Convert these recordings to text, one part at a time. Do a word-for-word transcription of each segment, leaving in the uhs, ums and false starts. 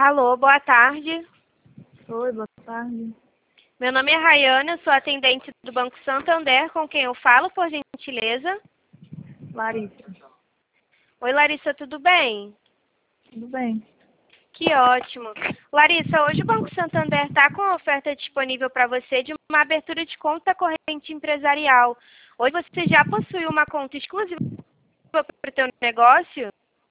Alô, boa tarde. Oi, boa tarde. Meu nome é Rayane, eu sou atendente do Banco Santander, com quem eu falo, por gentileza. Larissa. Oi, Larissa, tudo bem? Tudo bem? Que ótimo. Larissa, hoje o Banco Santander está com a oferta disponível para você de uma abertura de conta corrente empresarial. Hoje você já possui uma conta exclusiva para o seu negócio?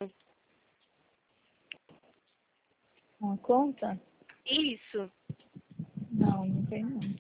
Uma conta? Isso. Não, não tem não.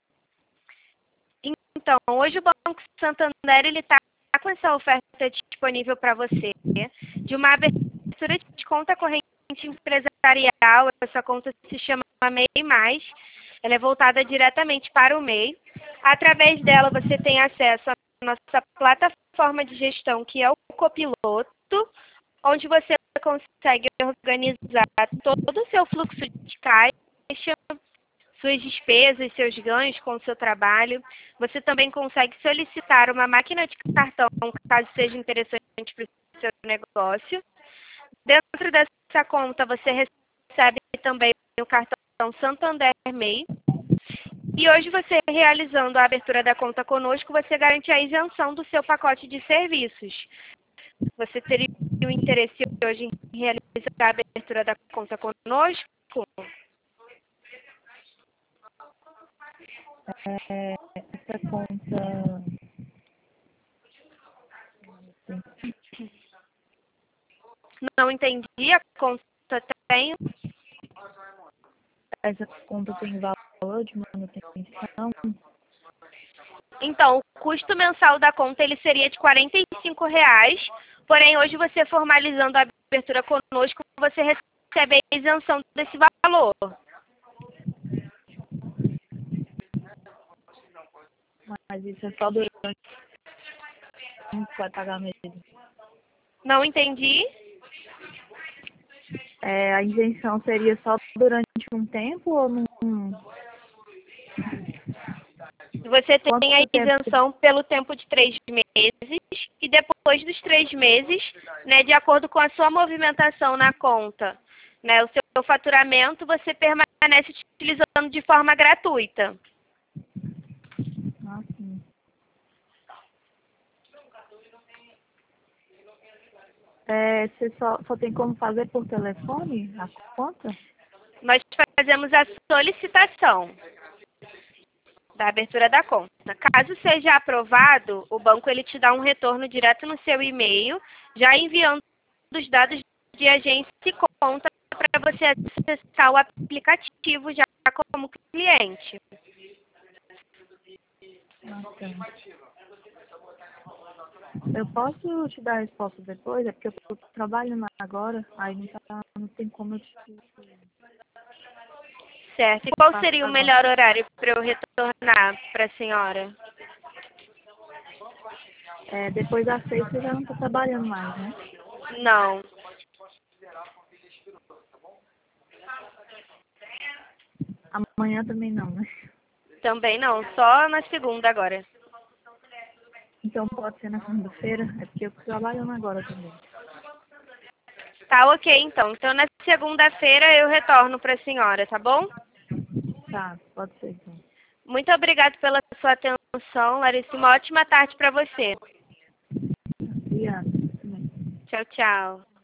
Então, hoje o Banco Santander ele está com essa oferta disponível para você de uma abertura de conta corrente empresarial. Essa conta se chama MEI Mais. Ela é voltada diretamente para o MEI. Através dela você tem acesso à nossa plataforma de gestão, que é o Copiloto, onde você consegue organizar todo o seu fluxo de caixa, suas despesas, seus ganhos com o seu trabalho. Você também consegue solicitar uma máquina de cartão, caso seja interessante para o seu negócio. Dentro dessa conta, você recebe também o cartão Santander MEI. E hoje, você realizando a abertura da conta conosco, você garante a isenção do seu pacote de serviços. Você teria o interesse hoje em realizar a abertura da conta conosco? É, essa conta... Não entendi. A conta tem... Essa conta tem valor de manutenção? Então, o custo mensal da conta ele seria de quarenta e cinco reais, porém hoje você formalizando a abertura conosco, você recebe a isenção desse valor. Mas isso é só durante... Como que vai pagar mesmo? Não entendi? É, a isenção seria só durante um tempo ou não? Você Quanto tem a tempo? isenção pelo tempo de três meses e depois dos três meses, né, de acordo com a sua movimentação na conta, né, o seu faturamento você permanece utilizando de forma gratuita. Ah, sim. É, você só, só tem como fazer por telefone a conta? Nós fazemos a solicitação da abertura da conta. Caso seja aprovado, o banco ele te dá um retorno direto no seu e-mail, já enviando os dados de agência e conta para você acessar o aplicativo já como cliente. Ah, tá. Eu posso te dar a resposta depois? É porque eu estou trabalhando agora, aí não, tá, não tem como eu te Certo. E qual passar seria o agora. melhor horário para eu retornar para a senhora? É, depois das seis você já não está trabalhando mais, né? Não. Amanhã também não, né? Também não. Só na segunda agora. Então pode ser na segunda-feira, é porque eu estou trabalhando agora também. Tá ok, então. Então, na segunda-feira eu retorno para a senhora, tá bom? Tá, pode ser então. Muito obrigada pela sua atenção, Larissa. Uma ótima tarde para você. Obrigada. Tchau, tchau.